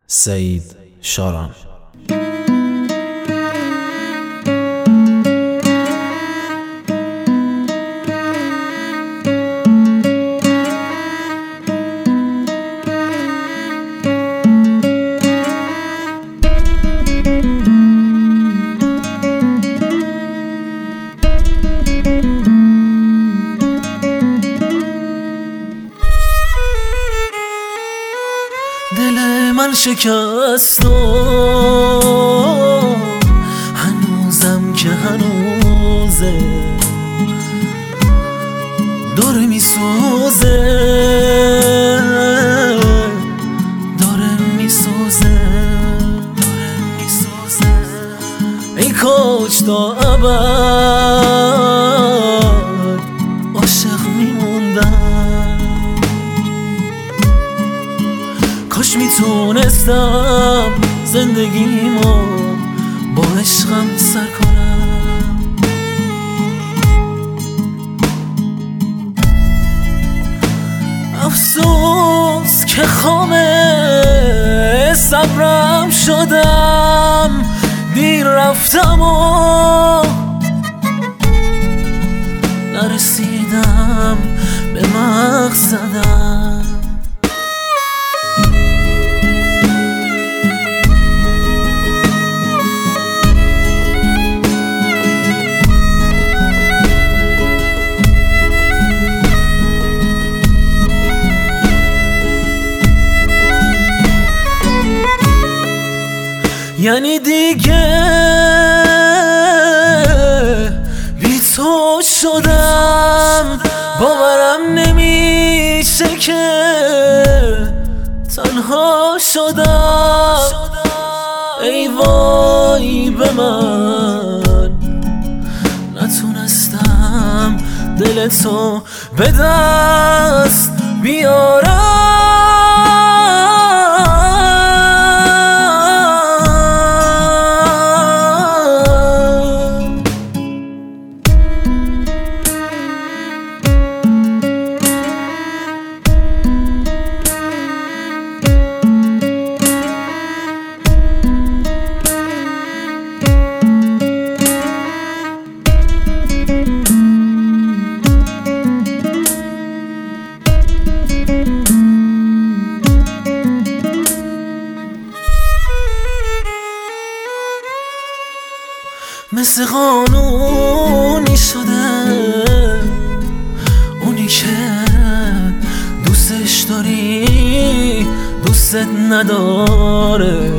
سعید شاران. دل من شکست و هنوزم که هنوزه داره میسوزه ای کاش تا ابد عاشق میموندم، کاش میتونستم زندگیمو با عشقم سر کنم. افسوس که خامه صبرم شدم، دیر رفتم و نرسیدم به مقصدم. یعنی دیگه بی تو شدم، باورم نمیشه که تنها شدم. ای وای به من، نتونستم دل تو به دست بیارم. مثل قانونی شده اونی که دوستش داری دوست نداره،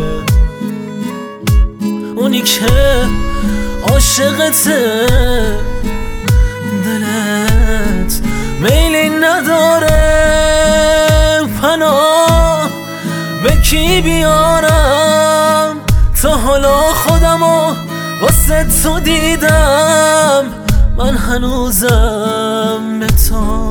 اونی که عاشقته دلت میلی نداره. پناه به کی بیارم؟ تا حالا خودمو واسه تو دیدم، من هنوزم به تو